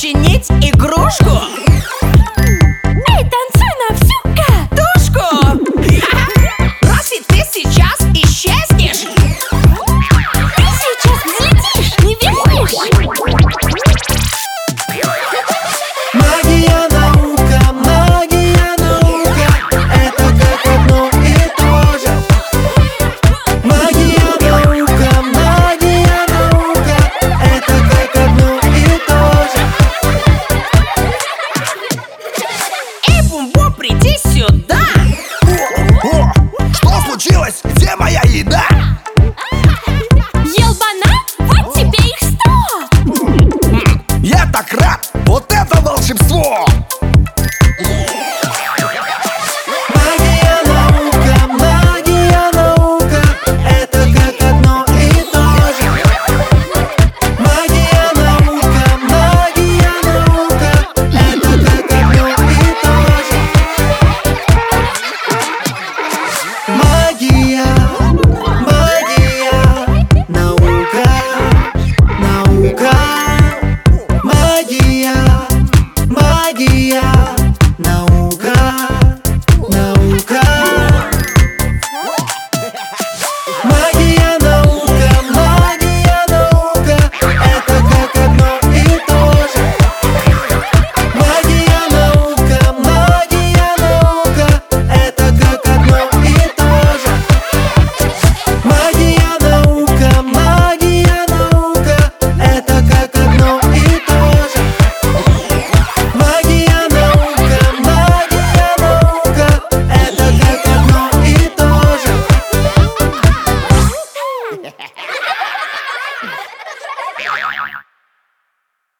починить игрушку? Эй, танцуй на всю Тушку! Разве ты сейчас исчезнешь? Ты сейчас взлетишь, не веришь? Магия, наука, это как одно и то же. Магия, наука, это как одно и то же. Эй, Бум-Бум, приди сюда! Что случилось? Где моя еда? Ел банан? Вот тебе их 100! Я так рад! Вот это волшебство!